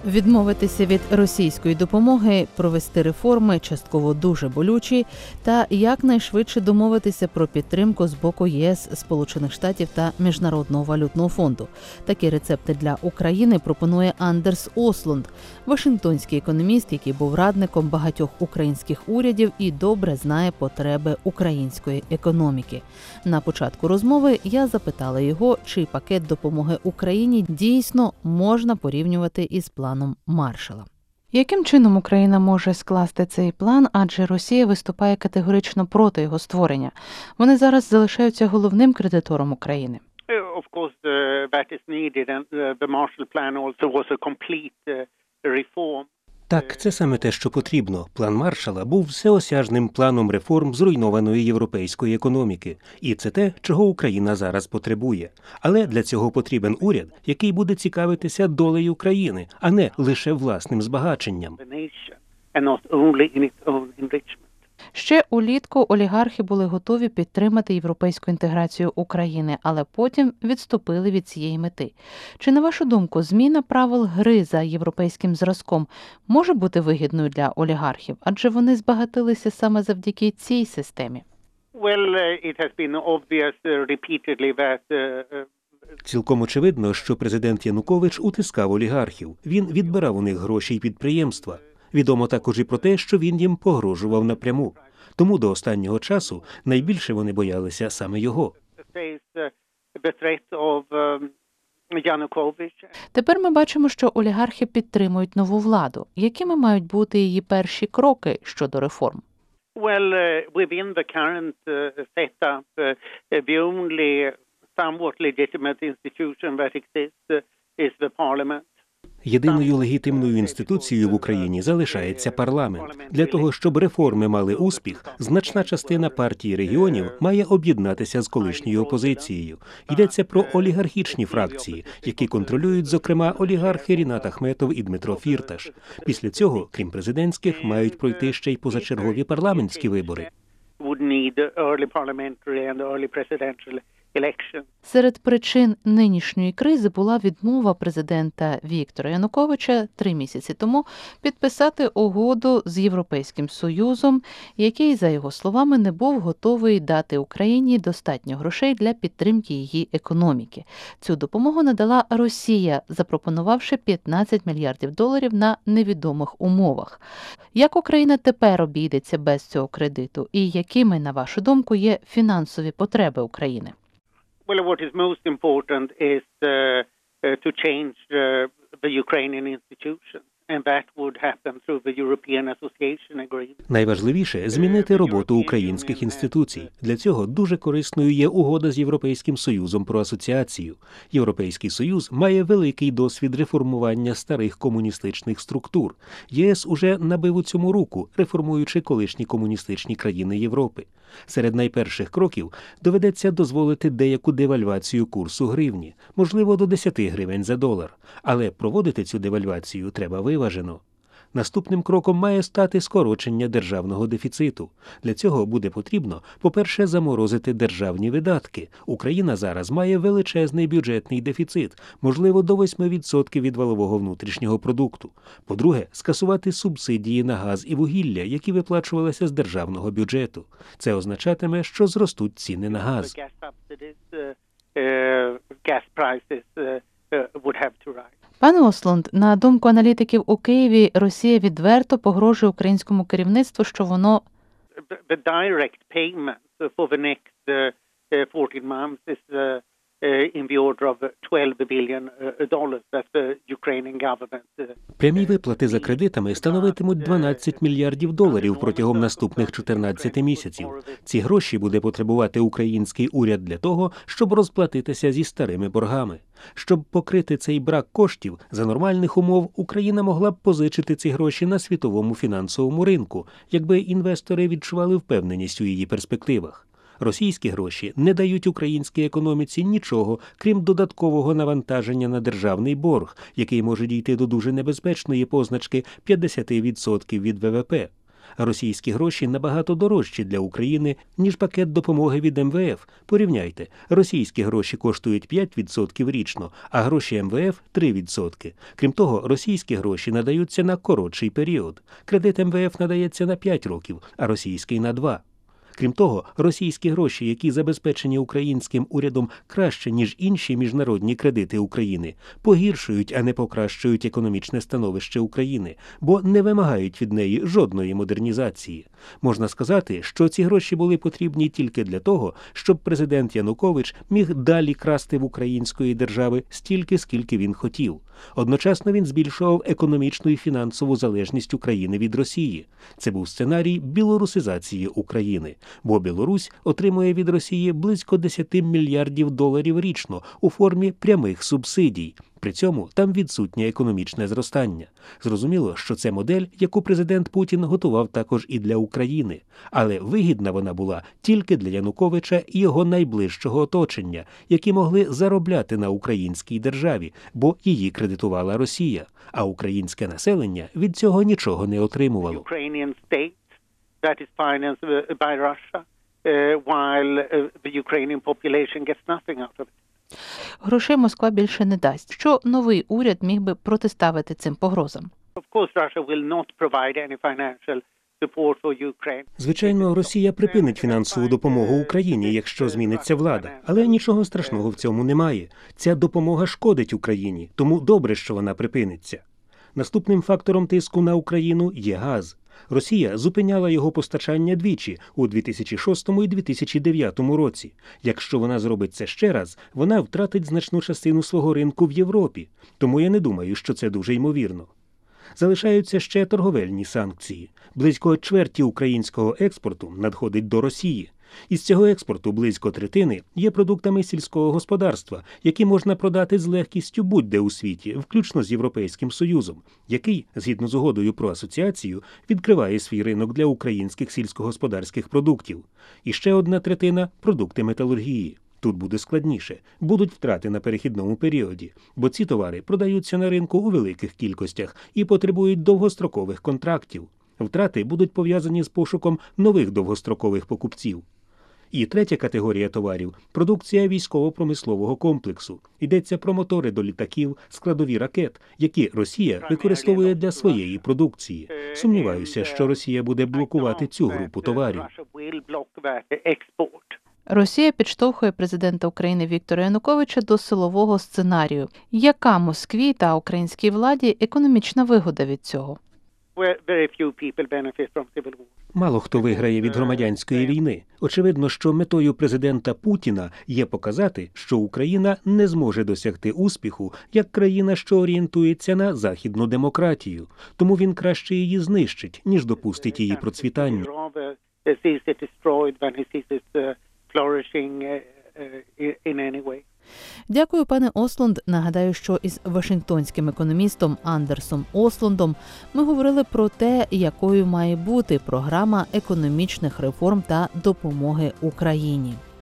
Відмовитися від російської допомоги, провести реформи, частково дуже болючі, та якнайшвидше домовитися про підтримку з боку ЄС, Сполучених Штатів та Міжнародного валютного фонду. Такі рецепти для України пропонує Андерс Ослунд, вашингтонський економіст, який був радником багатьох українських урядів і добре знає потреби української економіки. На початку розмови я запитала його, чи пакет допомоги Україні дійсно можна порівнювати із планом Маршалла. Яким чином Україна може скласти цей план, адже Росія виступає категорично проти його створення? Вони зараз залишаються головним кредитором України. Of course, that is needed, and the Marshall Plan also was a complete reform. Так, це саме те, що потрібно. План Маршалла був всеосяжним планом реформ зруйнованої європейської економіки. І це те, чого Україна зараз потребує. Але для цього потрібен уряд, який буде цікавитися долею країни, а не лише власним збагаченням. Ще улітку олігархи були готові підтримати європейську інтеграцію України, але потім відступили від цієї мети. Чи, на вашу думку, зміна правил гри за європейським зразком може бути вигідною для олігархів? Адже вони збагатилися саме завдяки цій системі. Цілком очевидно, що президент Янукович утискав олігархів. Він відбирав у них гроші й підприємства. Відомо також і про те, що він їм погрожував напряму. Тому до останнього часу найбільше вони боялися саме його. Тепер ми бачимо, що олігархи підтримують нову владу. Якими мають бути її перші кроки щодо реформ? Within the current setup, the only somewhat legitimate institution that exists is the parliament. Єдиною легітимною інституцією в Україні залишається парламент. Для того, щоб реформи мали успіх, значна частина партій регіонів має об'єднатися з колишньою опозицією. Йдеться про олігархічні фракції, які контролюють, зокрема, олігархи Рінат Ахметов і Дмитро Фірташ. Після цього, крім президентських, мають пройти ще й позачергові парламентські вибори. Серед причин нинішньої кризи була відмова президента Віктора Януковича 3 місяці тому підписати угоду з Європейським Союзом, який, за його словами, не був готовий дати Україні достатньо грошей для підтримки її економіки. Цю допомогу надала Росія, запропонувавши $15 мільярдів на невідомих умовах. Як Україна тепер обійдеться без цього кредиту? І якими, на вашу думку, є фінансові потреби України? Well, what is most important is to change the Ukrainian institutions, and that would happen through the European Association Agreement. Найважливіше – змінити роботу українських інституцій. Для цього дуже корисною є угода з Європейським Союзом про асоціацію. Європейський Союз має великий досвід реформування старих комуністичних структур. ЄС уже набив у цьому руку, реформуючи колишні комуністичні країни Європи. Серед найперших кроків доведеться дозволити деяку девальвацію курсу гривні, можливо, до 10 гривень за долар. Але проводити цю девальвацію треба виважено. Наступним кроком має стати скорочення державного дефіциту. Для цього буде потрібно, по-перше, заморозити державні видатки. Україна зараз має величезний бюджетний дефіцит, можливо, до 8% від валового внутрішнього продукту. По-друге, скасувати субсидії на газ і вугілля, які виплачувалися з державного бюджету. Це означатиме, що зростуть ціни на газ. Пане Ослунд, на думку аналітиків у Києві, Росія відверто погрожує українському керівництву, що воно... The direct payment for the next 14 months is in the order of $12 billion that the Ukrainian government. Прямі виплати за кредитами становитимуть $12 мільярдів протягом наступних 14 місяців. Ці гроші буде потребувати український уряд для того, щоб розплатитися зі старими боргами. Щоб покрити цей брак коштів, за нормальних умов Україна могла б позичити ці гроші на світовому фінансовому ринку, якби інвестори відчували впевненість у її перспективах. Російські гроші не дають українській економіці нічого, крім додаткового навантаження на державний борг, який може дійти до дуже небезпечної позначки 50% від ВВП. Російські гроші набагато дорожчі для України, ніж пакет допомоги від МВФ. Порівняйте, російські гроші коштують 5% річно, а гроші МВФ – 3%. Крім того, російські гроші надаються на коротший період. Кредит МВФ надається на 5 років, а російський – на 2. Крім того, російські гроші, які забезпечені українським урядом краще, ніж інші міжнародні кредити України, погіршують, а не покращують економічне становище України, бо не вимагають від неї жодної модернізації. Можна сказати, що ці гроші були потрібні тільки для того, щоб президент Янукович міг далі красти в української держави стільки, скільки він хотів. Одночасно він збільшував економічну і фінансову залежність України від Росії. Це був сценарій білорусизації України, бо Білорусь отримує від Росії близько 10 мільярдів доларів річно у формі прямих субсидій. При цьому там відсутнє економічне зростання. Зрозуміло, що це модель, яку президент Путін готував також і для України. Але вигідна вона була тільки для Януковича і його найближчого оточення, які могли заробляти на українській державі, бо її кредитувала Росія. А українське населення від цього нічого не отримувало. Ukrainian state that is financed by Russia, while the Ukrainian population gets nothing out of it. Грошей Москва більше не дасть. Що новий уряд міг би протиставити цим погрозам? Of course, Russia will not provide any financial support for Ukraine. Звичайно, Росія припинить фінансову допомогу Україні, якщо зміниться влада. Але нічого страшного в цьому немає. Ця допомога шкодить Україні, тому добре, що вона припиниться. Наступним фактором тиску на Україну є газ. Росія зупиняла його постачання двічі – у 2006 і 2009 році. Якщо вона зробить це ще раз, вона втратить значну частину свого ринку в Європі. Тому я не думаю, що це дуже ймовірно. Залишаються ще торговельні санкції. Близько чверті українського експорту надходить до Росії. Із цього експорту близько третини є продуктами сільського господарства, які можна продати з легкістю будь-де у світі, включно з Європейським Союзом, який, згідно з угодою про асоціацію, відкриває свій ринок для українських сільськогосподарських продуктів. І ще одна третина – продукти металургії. Тут буде складніше. Будуть втрати на перехідному періоді, бо ці товари продаються на ринку у великих кількостях і потребують довгострокових контрактів. Втрати будуть пов'язані з пошуком нових довгострокових покупців. І третя категорія товарів – продукція військово-промислового комплексу. Йдеться про мотори до літаків, складові ракет, які Росія використовує для своєї продукції. Сумніваюся, що Росія буде блокувати цю групу товарів. Росія підштовхує президента України Віктора Януковича до силового сценарію. Яка Москві та українській владі економічна вигода від цього? Мало хто виграє від громадянської війни. Очевидно, що метою президента Путіна є показати, що Україна не зможе досягти успіху як країна, що орієнтується на західну демократію. Тому він краще її знищить, ніж допустить її процвітання. Дякую, пане Ослунд. Нагадаю, що із вашингтонським економістом Андерсом Ослундом ми говорили про те, якою має бути програма економічних реформ та допомоги Україні.